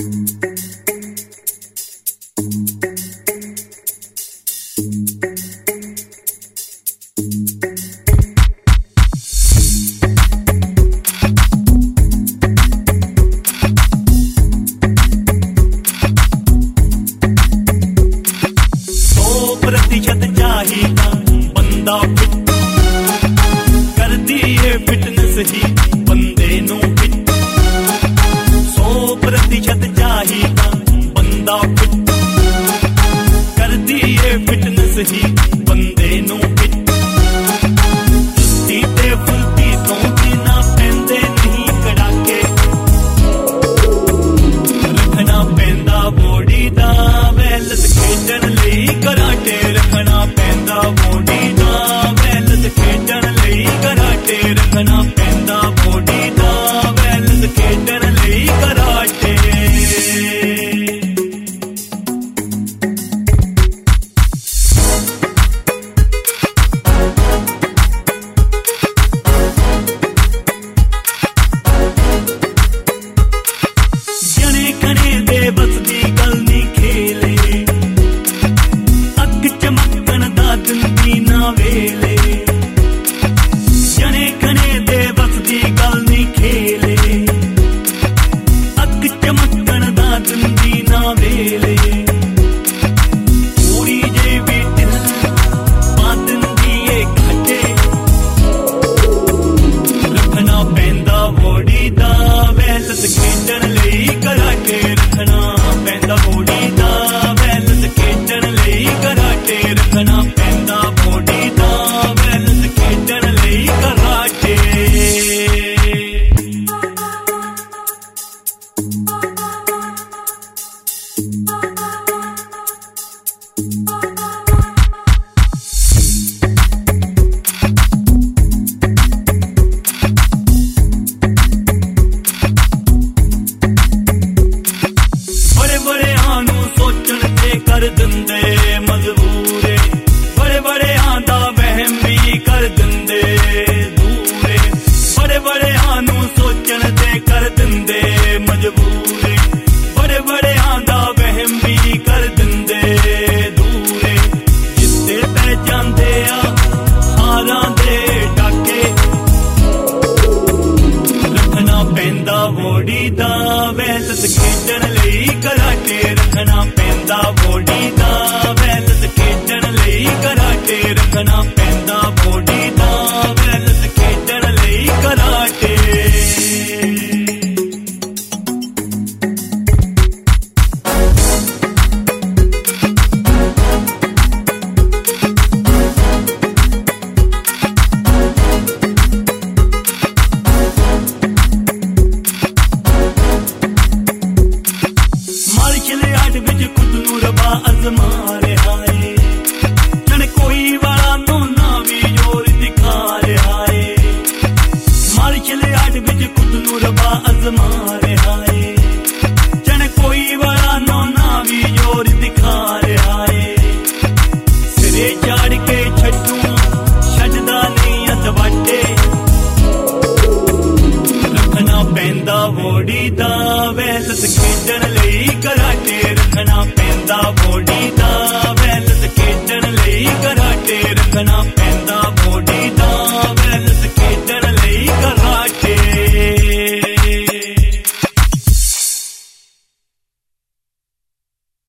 चाहिदा बंदा फिट करदी है फिटनेस ही बंदे नू फिट 100% चाहिदा बंदा फिट करदी है फिटनेस ही बंदे नू फिट चुस्ती ते फुलती तो बिना पैंदे नहीं कड़ाके रखना पैंदा बॉडी दा बैलेंस खेडण लई कराटे रखना पैंदा बॉडी दा बैलेंस खेडण लई कराटे रखना पैंदा बॉडी दा बैलेंस खेडण लई कराटे जने खने दे बस दी गल नी खेले अग चमकन दा दिंदी ना वेले जने खने दे बस दी गल नी खेले अग चमकन दा दिंदी ना वेले पूरी जे भी दिल पा दिंदी ए घाटे रखना पैंदा बॉडी दा बैलेंस खेडण लई कराटे रखना पैंदा बॉडी दा बैलेंस खेडण लई कराटे रखना पैंदा बॉडी दा बैलेंस खेडण लई कराटे बड़े बड़े आनू सोचण ते कर दिंदे मजबूरे बड़े बड़े आंदा वहम भी कर दिंदे दूरे बड़े बड़े आनू सोचण ते कर दिंदे मजबूरे बड़े बड़े आंदा वहम भी कर दिंदे दूरे जित्ते पै जांदे आ हारां दे डाके रखना पैंदा बॉडी दा बैलेंस खेडण लई कराटे रखना पैंदा बॉडी दा बैलेंस खेडण लई कराटे रखना पैंदा बॉडी दा बैलेंस खेडण लई कराटे मार्शल आर्ट विच खुद नू रबा अजमा रहा है जने कोई वाला नोना भी जोर दिखा रहा है मार्शल आर्ट विच खुद नू रबा अजमा रहा है जने कोई वाला नोना भी जोर दिखा रहा है सिरे चाड़ के छड्डू छड्डदा नहीं अतवाटे रखना पैंदा बॉडी दा बैलेंस खेडण लई कराटे रखना पैंदा बॉडी दा